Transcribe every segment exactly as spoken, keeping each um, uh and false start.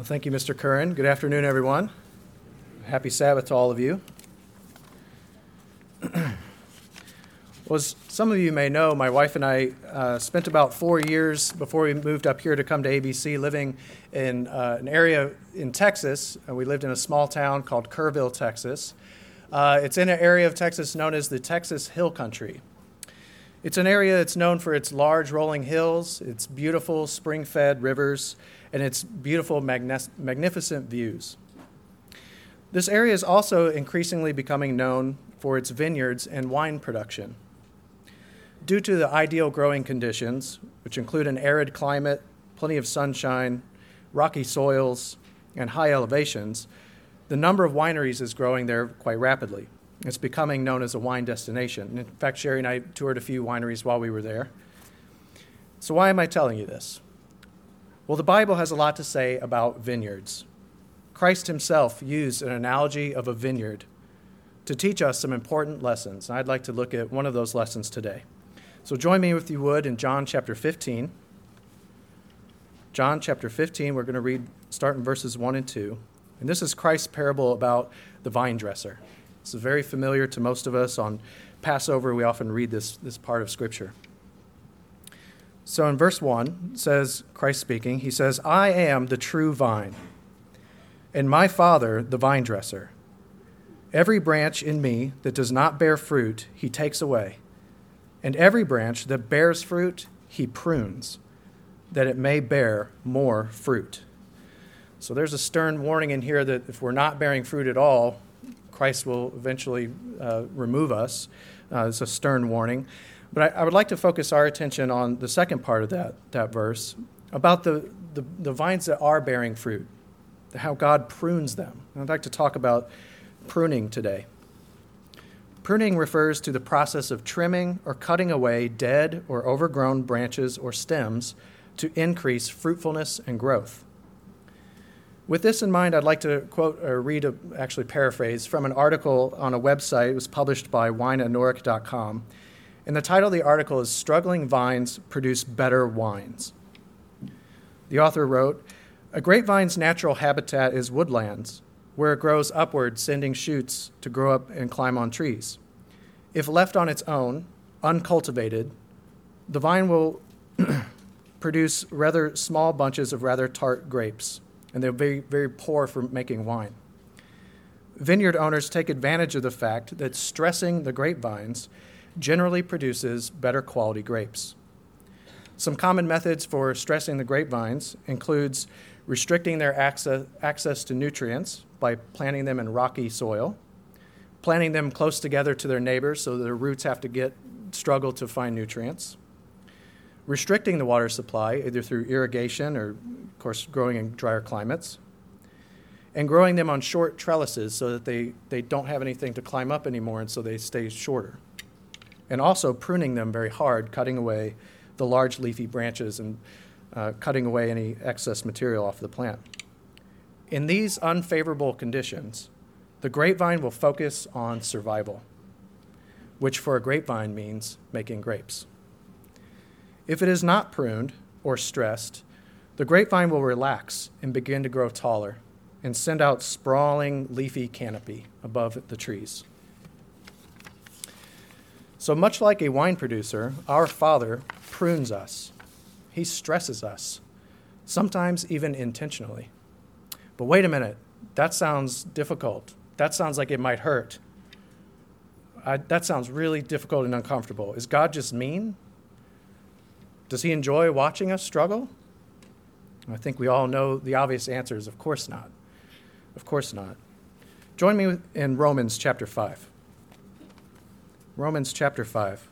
Well, thank you, Mister Curran. Good afternoon, everyone. Happy Sabbath to all of you. Well, as some of you may know, my wife and I uh, spent about four years before we moved up here to come to A B C living in uh, an area in Texas. Uh, we lived in a small town called Kerrville, Texas. Uh, it's in an area of Texas known as the Texas Hill Country. It's an area that's known for its large rolling hills, its beautiful spring-fed rivers, and its beautiful, magn- magnificent views. This area is also increasingly becoming known for its vineyards and wine production. Due to the ideal growing conditions, which include an arid climate, plenty of sunshine, rocky soils, and high elevations, the number of wineries is growing there quite rapidly. It's becoming known as a wine destination. In fact, Sherry and I toured a few wineries while we were there. So why am I telling you this? Well, the Bible has a lot to say about vineyards. Christ himself used an analogy of a vineyard to teach us some important lessons. And I'd like to look at one of those lessons today. So join me, if you would, in John chapter fifteen. John chapter fifteen, we're going to read, start in verses one and two. And this is Christ's parable about the vine dresser. This is very familiar to most of us. On Passover, we often read this, this part of Scripture. So in verse one, it says, Christ speaking, he says, I am the true vine, and my Father the vine dresser. Every branch in me that does not bear fruit, he takes away. And every branch that bears fruit, he prunes, that it may bear more fruit. So there's a stern warning in here that if we're not bearing fruit at all, Christ will eventually uh, remove us. Uh, it's a stern warning. But I, I would like to focus our attention on the second part of that, that verse, about the, the, the vines that are bearing fruit, how God prunes them. And I'd like to talk about pruning today. Pruning refers to the process of trimming or cutting away dead or overgrown branches or stems to increase fruitfulness and growth. With this in mind, I'd like to quote or read, a, actually paraphrase, from an article on a website. It was published by wine anoric dot com. And the title of the article is Struggling Vines Produce Better Wines. The author wrote, a grapevine's natural habitat is woodlands, where it grows upward, sending shoots to grow up and climb on trees. If left on its own, uncultivated, the vine will produce rather small bunches of rather tart grapes, and they're very, very poor for making wine. Vineyard owners take advantage of the fact that stressing the grapevines generally produces better quality grapes. Some common methods for stressing the grapevines includes restricting their access, access to nutrients by planting them in rocky soil, planting them close together to their neighbors so their roots have to get struggle to find nutrients, restricting the water supply either through irrigation or, of course, growing in drier climates, and growing them on short trellises so that they, they don't have anything to climb up anymore and so they stay shorter. And also pruning them very hard, cutting away the large leafy branches and uh, cutting away any excess material off the plant. In these unfavorable conditions, the grapevine will focus on survival, which for a grapevine means making grapes. If it is not pruned or stressed, the grapevine will relax and begin to grow taller and send out sprawling leafy canopy above the trees. So much like a wine producer, our Father prunes us. He stresses us, sometimes even intentionally. But wait a minute, that sounds difficult. That sounds like it might hurt. I, that sounds really difficult and uncomfortable. Is God just mean? Does he enjoy watching us struggle? I think we all know the obvious answer is of course not. Of course not. Join me in Romans chapter five. Romans chapter five.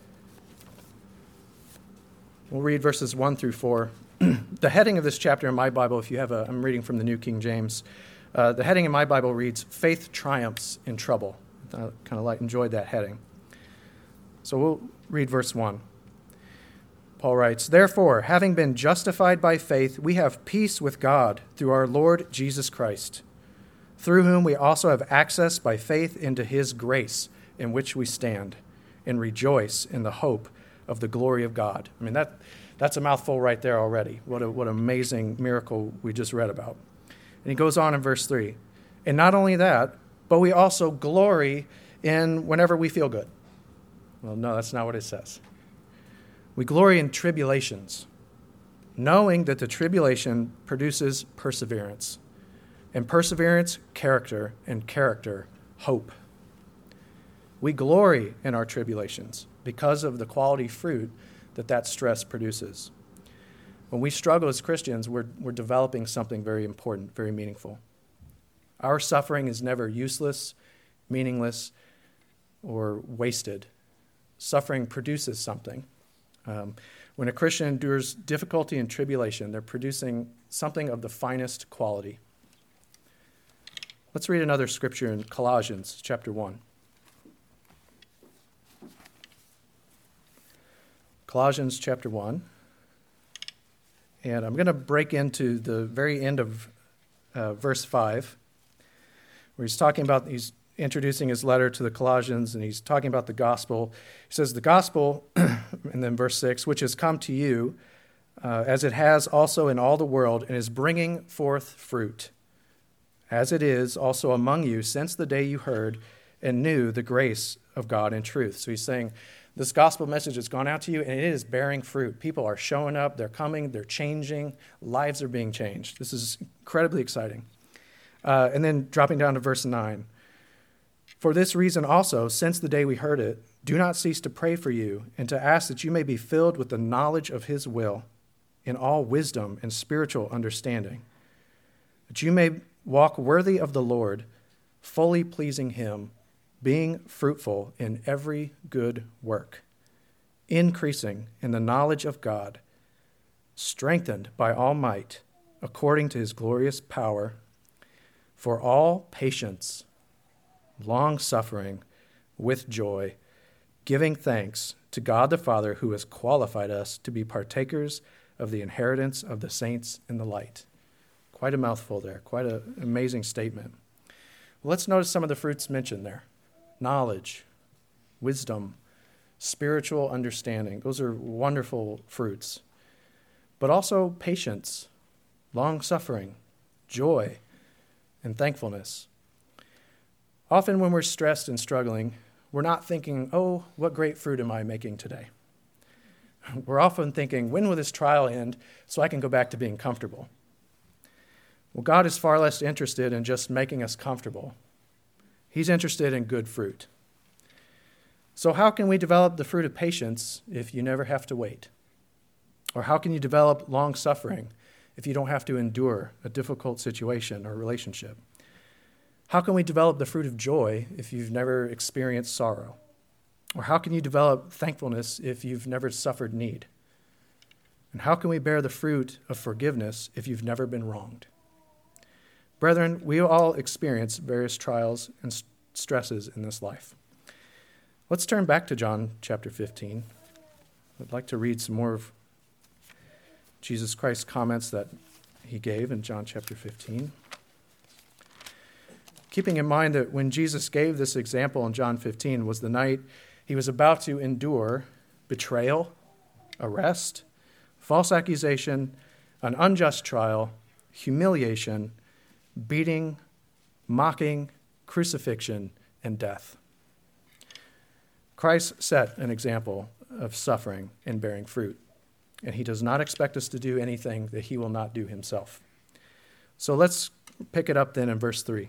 We'll read verses one through four. The heading of this chapter in my Bible, if you have a, I'm reading from the New King James. Uh, the heading in my Bible reads, Faith Triumphs in Trouble. I kind of like enjoyed that heading. So we'll read verse one. Paul writes, Therefore, having been justified by faith, we have peace with God through our Lord Jesus Christ, through whom we also have access by faith into his grace, in which we stand and rejoice in the hope of the glory of God. I mean, that that's a mouthful right there already. What a what an amazing miracle we just read about. And he goes on in verse three. And not only that, but we also glory in whenever we feel good. Well, no, that's not what it says. We glory in tribulations, knowing that the tribulation produces perseverance, and perseverance, character, and character, hope. We glory in our tribulations because of the quality fruit that that stress produces. When we struggle as Christians, we're, we're developing something very important, very meaningful. Our suffering is never useless, meaningless, or wasted. Suffering produces something. Um, when a Christian endures difficulty and tribulation, they're producing something of the finest quality. Let's read another scripture in Colossians chapter one. Colossians chapter one. And I'm going to break into the very end of uh, verse five, where he's talking about, he's introducing his letter to the Colossians, and he's talking about the gospel. He says, the gospel, and then verse six, which has come to you, uh, as it has also in all the world, and is bringing forth fruit, as it is also among you since the day you heard and knew the grace of God in truth. So he's saying, this gospel message has gone out to you, and it is bearing fruit. People are showing up, they're coming, they're changing, lives are being changed. This is incredibly exciting. Uh, and then dropping down to verse nine. For this reason also, since the day we heard it, do not cease to pray for you and to ask that you may be filled with the knowledge of his will in all wisdom and spiritual understanding, that you may walk worthy of the Lord, fully pleasing him, being fruitful in every good work, increasing in the knowledge of God, strengthened by all might, according to his glorious power, for all patience, long-suffering, with joy, giving thanks to God the Father, who has qualified us to be partakers of the inheritance of the saints in the light. Quite a mouthful there, quite an amazing statement. Well, let's notice some of the fruits mentioned there. Knowledge, wisdom, spiritual understanding. Those are wonderful fruits. But also patience, long-suffering, joy, and thankfulness. Often when we're stressed and struggling, we're not thinking, oh, what great fruit am I making today? We're often thinking, when will this trial end so I can go back to being comfortable? Well, God is far less interested in just making us comfortable. He's interested in good fruit. So how can we develop the fruit of patience if you never have to wait? Or how can you develop long-suffering if you don't have to endure a difficult situation or relationship? How can we develop the fruit of joy if you've never experienced sorrow? Or how can you develop thankfulness if you've never suffered need? And how can we bear the fruit of forgiveness if you've never been wronged? Brethren, we all experience various trials and stresses in this life. Let's turn back to John chapter fifteen. I'd like to read some more of Jesus Christ's comments that he gave in John chapter fifteen. Keeping in mind that when Jesus gave this example in John fifteen was the night he was about to endure betrayal, arrest, false accusation, an unjust trial, humiliation, beating, mocking, crucifixion, and death. Christ set an example of suffering and bearing fruit, and he does not expect us to do anything that he will not do himself. So let's pick it up then in verse three.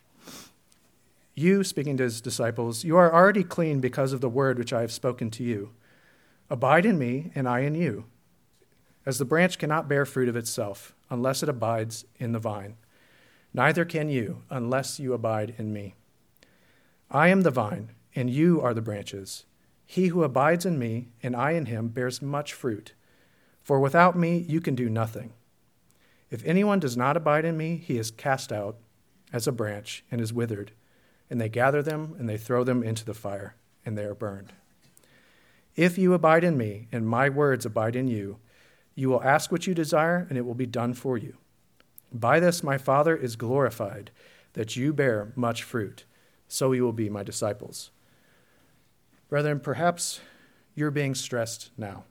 You, speaking to his disciples, you are already clean because of the word which I have spoken to you. Abide in me, and I in you. As the branch cannot bear fruit of itself unless it abides in the vine, neither can you unless you abide in me. I am the vine, and you are the branches. He who abides in me, and I in him, bears much fruit. For without me you can do nothing. If anyone does not abide in me, he is cast out as a branch and is withered. And they gather them, and they throw them into the fire, and they are burned. If you abide in me, and my words abide in you, you will ask what you desire, and it will be done for you. By this my Father is glorified, that you bear much fruit, so you will be my disciples. Brethren, perhaps you're being stressed now.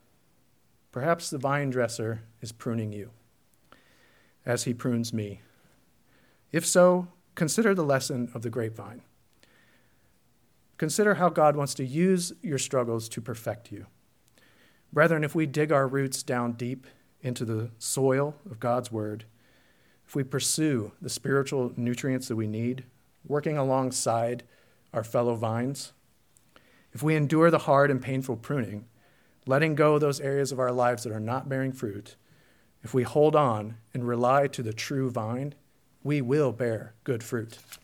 Perhaps the vine dresser is pruning you, as he prunes me. If so, consider the lesson of the grapevine. Consider how God wants to use your struggles to perfect you. Brethren, if we dig our roots down deep into the soil of God's word, if we pursue the spiritual nutrients that we need, working alongside our fellow vines, if we endure the hard and painful pruning, letting go of those areas of our lives that are not bearing fruit, if we hold on and rely to the true vine, we will bear good fruit.